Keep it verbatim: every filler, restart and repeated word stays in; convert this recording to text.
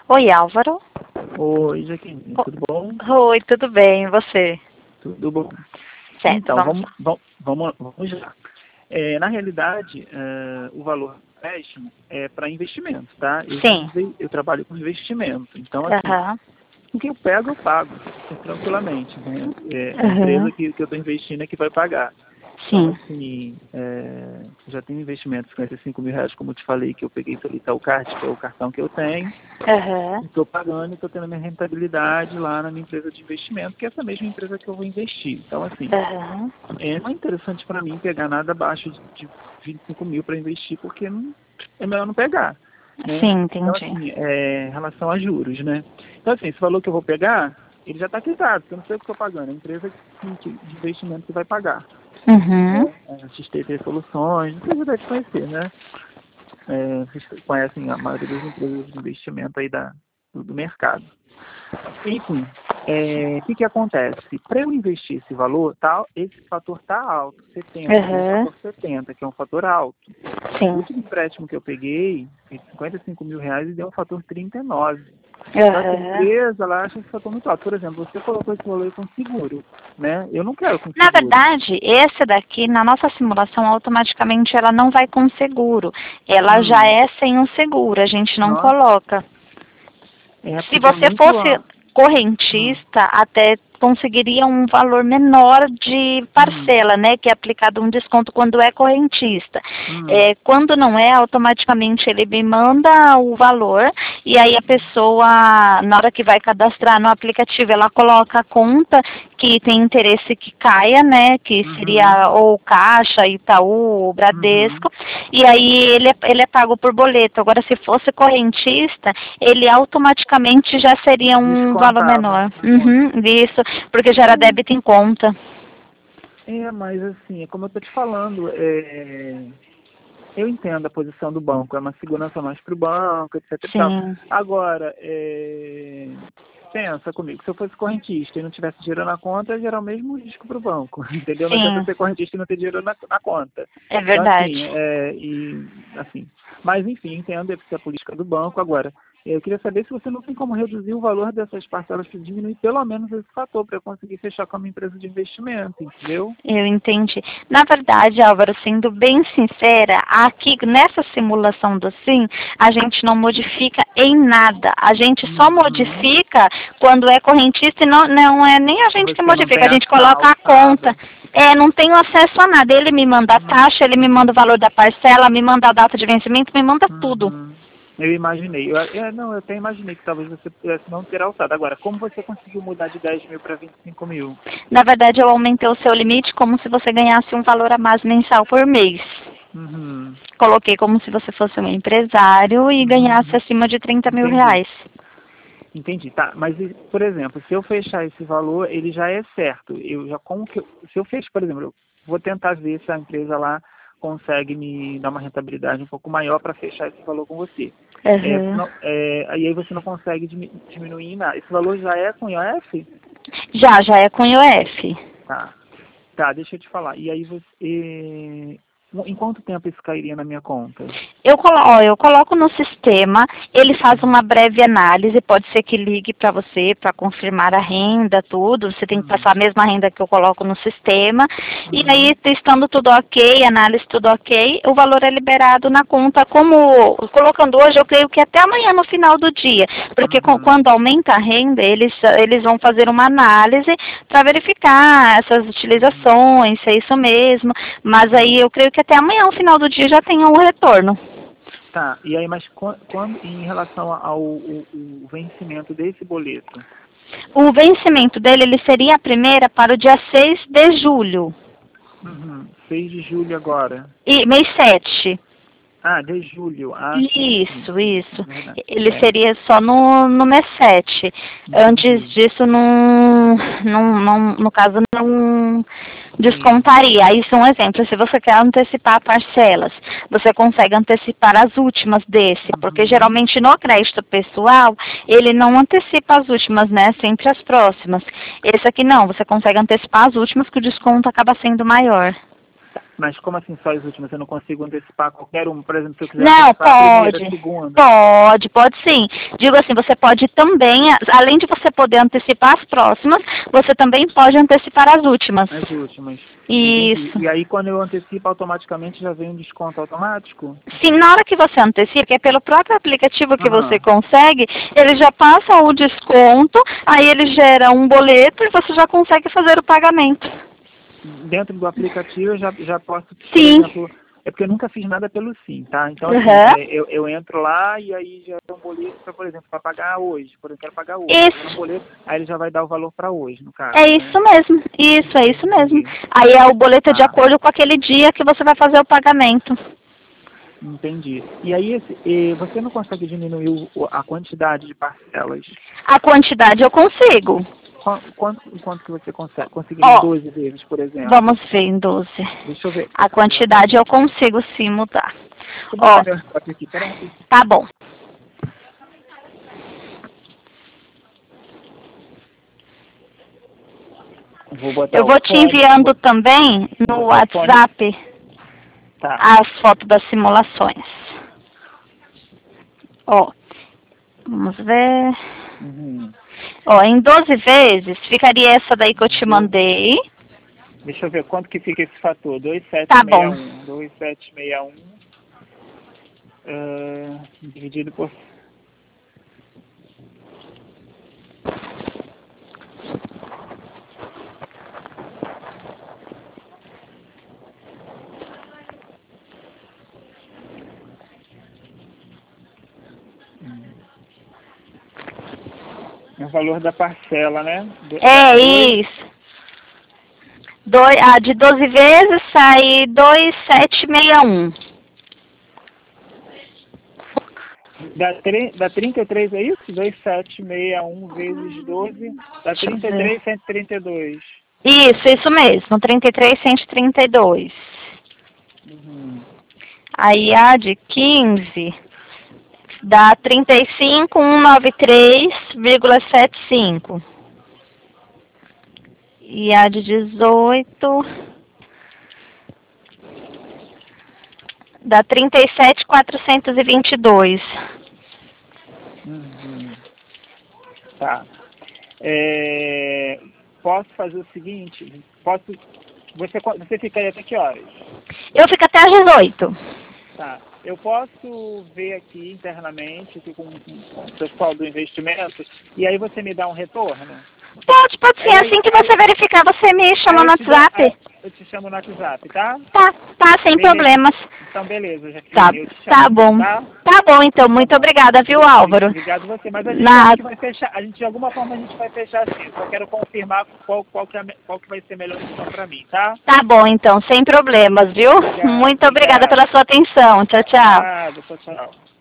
Oi, Álvaro. Oi, Jaqueline, tudo bom? Oi, tudo bem, e você? Tudo bom. Certo, Então, vamos vamos, vamos, vamos, vamos lá. É, na realidade, é, o valor do empréstimo é para investimento, tá? Eu, já Sim. inve- eu trabalho com investimento, então, assim, Aham. o que eu pego, eu pago, tranquilamente, né? É, a Aham. empresa que, que eu estou investindo é que vai pagar. Então, Sim. assim, é, já tenho investimentos com esses cinco mil reais, como eu te falei, que eu peguei pelo Itaúcard, que é o cartão que eu tenho. Aham. Estou pagando e estou tendo a minha rentabilidade lá na minha empresa de investimento, que é essa mesma empresa que eu vou investir. Então, assim, Aham. é, não é interessante para mim pegar nada abaixo de, de vinte e cinco mil para investir, porque não, é melhor não pegar, né? Sim, Então, entendi. assim, é, em relação a juros, né? Então, assim, esse valor que eu vou pegar, ele já está quitado, porque eu não sei o que estou pagando, é a empresa que, que, de investimento que vai pagar. Uhum. Né? A X T T Soluções, você já deve conhecer, né? É, vocês conhecem a maioria das empresas de investimento aí da, do, do mercado. Enfim, é, o que, que acontece? Para eu investir esse valor, tá, esse fator está alto, setenta, tem um Aham. fator setenta, que é um fator alto. O Sim. último empréstimo que eu peguei foi de cinquenta e cinco mil reais e deu um fator trinta e nove. Então, essa Aham. empresa, ela acha esse fator muito alto. Por exemplo, você colocou esse valor com seguro, né? Eu não quero com Na seguro. verdade, esse daqui, na nossa simulação, automaticamente ela não vai com seguro. Ela já Hum, é sem o seguro, a gente não nossa, coloca. é Se porque é você muito fosse alto. Hum, correntista, até conseguiria um valor menor de hum, parcela, né? Que é aplicado um desconto quando é correntista. hum, É, quando não é, automaticamente ele me manda o valor e aí a pessoa, na hora que vai cadastrar no aplicativo, ela coloca a conta que tem interesse que caia, né? Que uhum, seria ou Caixa, Itaú, ou uhum. Bradesco, e aí ele é, ele é pago por boleto. Agora, se fosse correntista, ele automaticamente já seria um valor Descontava menor. na conta. Uhum, isso, porque já era débito em conta. É, mas assim, é como eu tô te falando, é, eu entendo a posição do banco, é uma segurança mais para o banco, etc e tal. Sim, Agora, é, pensa comigo, se eu fosse correntista e não tivesse dinheiro na conta, ia gerar o mesmo risco para o banco, entendeu? Não adianta sim, ser correntista e não ter dinheiro na, na conta. é Então, assim, verdade. é, e, assim, mas enfim, entendo essa política do banco. Agora, eu queria saber se você não tem como reduzir o valor dessas parcelas para diminuir pelo menos esse fator para eu conseguir fechar com a minha empresa de investimento, entendeu? Eu entendi. Na verdade, Álvaro, sendo bem sincera, aqui nessa simulação do Sim, a gente não modifica em nada. A gente só Uhum. modifica quando é correntista e não, não é nem a gente que Você não modifica, tem a gente essa coloca a conta. alçada. É, não tenho acesso a nada. Ele me manda a taxa, ele me Uhum. manda o valor da parcela, me manda a data de vencimento, me manda tudo. Uhum. Eu imaginei. Eu, é, não, eu até imaginei que talvez você pudesse não ter alçado. Agora, como você conseguiu mudar de dez mil para vinte e cinco mil? Na verdade, eu aumentei o seu limite como se você ganhasse um valor a mais mensal por mês. Uhum. Coloquei como se você fosse um empresário e ganhasse Uhum. acima de trinta mil Entendi. reais. Entendi. Tá, mas, e, por exemplo, se eu fechar esse valor, ele já é certo. Eu já, como que eu, se eu fechar, por exemplo, eu vou tentar ver se a empresa lá consegue me dar uma rentabilidade um pouco maior para fechar esse valor com você. É, você Uhum. não, é, e aí você não consegue dimi- diminuir em nada. Esse valor já é com I O F? Já, já é com I O F. Tá. Tá, deixa eu te falar. E aí você. Em quanto tempo isso cairia na minha conta? Eu, colo ó, eu coloco no sistema, ele faz uma breve análise, pode ser que ligue para você para confirmar a renda, tudo. Você tem que Uhum. passar a mesma renda que eu coloco no sistema. E aí, Uhum. estando tudo ok, análise tudo ok, o valor é liberado na conta. Como colocando hoje, eu creio que até amanhã no final do dia. Porque com- Uhum. quando aumenta a renda, eles, eles vão fazer uma análise para verificar essas Uhum. utilizações, se é isso mesmo. Mas aí Uhum. eu creio que até amanhã, no final do dia, já tenha um retorno. Tá, e aí, mas quan- quando, em relação ao o, o vencimento desse boleto? O vencimento dele ele seria a primeira para o dia seis de julho. Uhum. seis de julho agora. E mês sete. Ah, de julho. Ah, sim, sim, Isso, sim, sim, isso. verdade. Ele É, seria só no, no mês sete. Antes entendi. disso, não, não, não, no caso, não Sim. descontaria. Isso é um exemplo. Se você quer antecipar parcelas, você consegue antecipar as últimas desse. Porque Uhum. geralmente no crédito pessoal, ele não antecipa as últimas, né? Sempre as próximas. Esse aqui não, você consegue antecipar as últimas que o desconto acaba sendo maior. Mas como assim só as últimas? Eu não consigo antecipar qualquer uma? Por exemplo, se eu quiser Não, antecipar a pode. primeira, a segunda. Pode, pode sim. Digo assim, você pode também, além de você poder antecipar as próximas, você também pode antecipar as últimas. As últimas. Isso. Entendi. E aí quando eu antecipo automaticamente já vem um desconto automático? Sim, na hora que você antecipa, que é pelo próprio aplicativo que Aham. você consegue, ele já passa o desconto, aí ele gera um boleto e você já consegue fazer o pagamento. Dentro do aplicativo eu já, já posso, por Sim. exemplo, é porque eu nunca fiz nada pelo Sim, tá? Então, assim, Uhum. é, eu, eu entro lá e aí já é um boleto, pra, por exemplo, para pagar hoje. Por exemplo, eu quero pagar hoje. Isso. É um boleto, aí ele já vai dar o valor para hoje, no caso. É né? isso mesmo, isso, é isso mesmo. Entendi. Aí é o boleto de Ah. acordo com aquele dia que você vai fazer o pagamento. Entendi. E aí, esse, e você não consegue diminuir o, a quantidade de parcelas? A quantidade eu consigo. Qu- Quanto, quanto que você consegue? Conseguir Ó, doze vezes, por exemplo? Vamos ver em doze. Deixa eu ver. A quantidade eu consigo sim mudar. Deixa eu Ó, botar meu relógio aqui, peraí. tá bom. Vou botar Eu vou o te fone, enviando vou- também no botar o fone. WhatsApp Tá. as fotos das simulações. Ó, vamos ver. Uhum. Ó, em doze vezes ficaria essa daí que eu te mandei. Deixa eu ver quanto que fica esse fator. dois sete Tá seis bom. um. dois sete seis um uh, dividido por... É o valor da parcela, né? Do, É dois, isso. Doi, a de doze vezes sai dois sete seis um. dá, dá trinta e três, é isso? dois sete seis um vezes doze, dá Deixa eu trinta e ver. três, cento e trinta e dois. Isso, isso mesmo. trinta e três, cento e trinta e dois. Uhum. Aí a de quinze dá trinta e cinco mil cento e noventa e três vírgula setenta e cinco. E a de dezoito dá trinta e sete mil quatrocentos e vinte e dois. Uhum. Tá. É, posso fazer o seguinte, posso... Você, você fica aí até que horas? Eu fico até às dezoito. Tá. Eu posso ver aqui internamente aqui com, com o pessoal do investimento e aí você me dá um retorno? Pode, pode sim. Aí, Assim que você verificar, você me chama aí no eu te dou- WhatsApp. aí eu te chamo no WhatsApp, tá? Tá, tá, sem Beleza. problemas. Então, beleza, Jaqueline, Tá, eu te chamo, tá bom. tá? Tá bom, então. Muito Tá bom. obrigada, viu, Álvaro? Obrigado a você, mas a gente Nada. acha que vai fechar, a gente de alguma forma a gente vai fechar assim, só quero confirmar qual, qual, que, é, a me- qual que vai ser a melhor opção para mim, tá? Tá bom, então. Sem problemas, viu? Obrigado, Muito obrigada obrigado. pela sua atenção. Tchau, tchau. Nada, tchau, tchau.